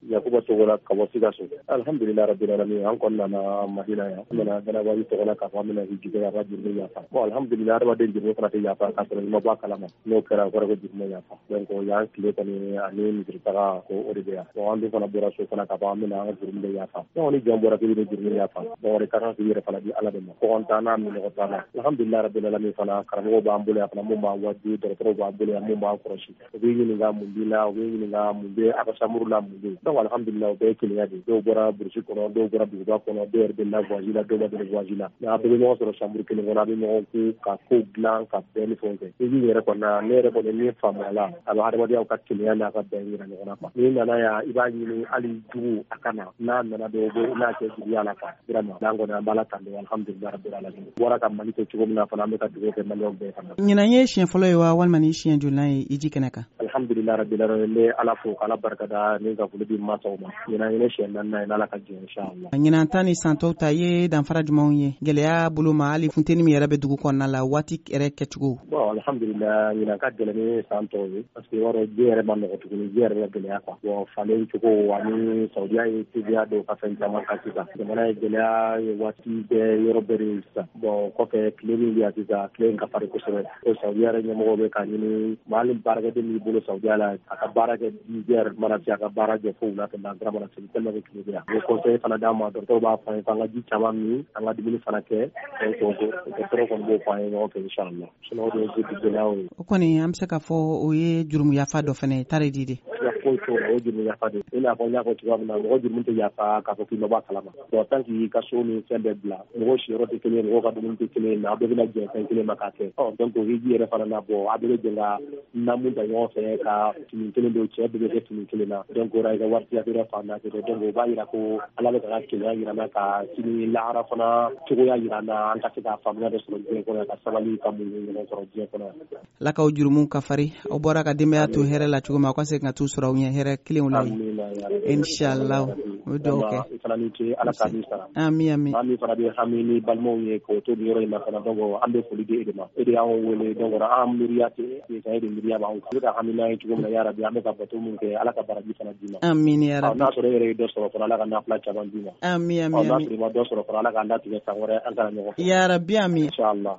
Yakuba Togola ka bɔ Sikaso. Alhamdulillah rabbil alamin an kɔni nana Madina yan. An nana Ganabaji Togola k'a fɔ an bɛna hijige a ka jurumi yafa. Bon alhamdulillah adamaden jurumi fana tɛ yafa k'a sɔrɔ i ma bɔ a kalama. N'o kɛra o kɔrɔ ko jurumi yafa. Donc o y'an tile kɔni ani misiri taga ko o de bɛ yan. Bon an dun fana bɔra so fana k'a fɔ an bɛna an ka jurumi de yafa. Donc ni jɔn bɔra k'i bɛ jurumi yafa. Donc o de ka kan k'i yɛrɛ fana di Ala de ma. Kɔgɔn t'an na minɔgɔ t'an na. Alhamdulillah rabbil alamin fana karamɔgɔw b'an bolo yan fana mun b'an wadi dɔgɔtɔrɔw b'an bolo yan mun b'an kɔlɔsi. U b'i ɲininka mun b'i la, u b'i ɲininka mun bɛ a ka samuru la mun bɛ yen. Donc alhamdulillah o bɛɛ ye kelenya de. Dɔw bɔra burusi kɔnɔ, dɔw bɔra duguba kɔnɔ, dɔw yɛrɛ bɛ lavoisie la, dɔw ma deli voisie la. Mais a bɛɛ bɛ ɲɔgɔn sɔrɔ samuru kelen kɔnɔ, a bɛ ɲɔgɔn ku ka kow dilan ka bɛn ni fɛnw kɛ. I b'i yɛrɛ kɔni na, ne yɛrɛ kɔni min faamuya la, a bɛ adamadenyaw ka kelenya n'a ka bɛn yira ɲɔgɔn na quoi. N'i nana yan i b'a ɲini hali jugu a ka na, n'a nana dɔw bɛ n'a cɛ juguya la quoi. Vraiment n'an kɔni an b'Ala tanu alhamdulillah rabbil alamin. Bɔra ka Mali kɛ cogo min na fana an bɛ ka dugawu kɛ maliyɛnw bɛɛ fana. Ɲinan ye siɲɛ fɔlɔ ye wa walima ni siɲɛ joli ye i ji kɛnɛ kan? Alhamdulillah rabbil alamin ne Ala fo k'Ala barikada ni ka foli di mansaw ma. Ɲinan ye ne siɲɛ 4nan ye n'Ala ka jɛn inchallah. Ɲinan ta ni san tɔw ta ye danfara jumɛnw ye? Gɛlɛya bolo ma hali funteni min yɛrɛ bɛ dugu kɔnɔna la waati yɛrɛ kɛcogo? Bon alhamdulillah ɲinan ka gɛlɛn ni san tɔw ye parce que yɔrɔ diɲɛ yɛrɛ ma nɔgɔ tuguni, diɲɛ yɛrɛ ka gɛlɛya quoi. Bon falen cogo ani Saudiya ye tebiya dɔw ka fɛn caman kan sisan. Jamana ye gɛlɛya ye waati bɛɛ yɔrɔ bɛɛ de sisan. Bon kɔfɛ tile min bɛ yan sisan tile in ka farin kosɛbɛ. O Saudiya yɛrɛ ɲɛmɔgɔw bɛ ka ɲini hali baarakɛden min bolo Saudiya la a ka baara kɛ 10 heures mana se a ka baara kɛ fo wula fɛ lansara mana se tellement que tile bɛ yan. O conseil fana d'an ma dɔgɔtɔrɔw b'a fɔ an ye k'an ka ji caman min an ka dumuni fana kɛ donc dɔgɔtɔrɔw kɔni b'o fɔ an ye ɲɔgɔn fɛ inchallah. Sinon o de ye gɛlɛyaw ye. O kɔni an bɛ se k'a fɔ o ye jurumu yafa dɔ fana ye tare di de. Foyi t'o la o ye jurumu yafa de. I n'a fɔ n y'a fɔ cogoya min na mɔgɔ jurumu tɛ yafa k'a fɔ k'i ma bɔ a kalama. Bon tant que i ka so ni fɛn bɛɛ bila mɔgɔw siyɔrɔ tɛ kelen ye mɔgɔw ka dumuni tɛ kelen ye mais a bɛɛ bɛna jɛn fɛn kelen ma k'a kɛ. Donc o hiji yɛrɛ fana na bɔ a bɛɛ bɛ jɛn ka namu ta ɲɔgɔn fɛ ka fini kelen don cɛ bɛɛ bɛ kɛ fini kelen na. Donc o la i ka wari tɛ yɛrɛ fan na donc o b'a jira ko Ala bɛ ka kelenya jira n na ka sini lahara fana cogoya jira n na an ka se ka faamuya dɔ sɔrɔ diɲɛ kɔnɔ ka sabali ka mun ɲɔgɔn sɔrɔ diɲɛ kɔnɔ. Ala k'aw jurumu ka fari aw bɔra ka denbaya to hɛrɛ la cogo min aw ka se ka t'u sɔrɔ aw ɲɛ hɛrɛ kelenw la inchallah o dɔw kɛ. Ala k'a ni sara. Amin amin. An min fana bɛ hami ni balimaw ye k'o to nin yɔrɔ in na fana donc an bɛ foli di e de ma. E de y'anw wele donc an miiriya tɛ e de miiriya b'anw kan. E ka hami n'a ye cogo min na yarabi an bɛ ka bato min kɛ Ala ka baraji fana d'i ma. Amin yarabi. N'a sɔrɔ e yɛrɛ ye dɔ sɔrɔ fana Ala ka nafila caman d'i ma. Amin amin amin. N'a sɔrɔ i ma dɔ sɔrɔ fana Ala k'an latigɛ san wɛrɛ an kana ɲɔgɔn fɛ. Yarabi amin. Inchallah.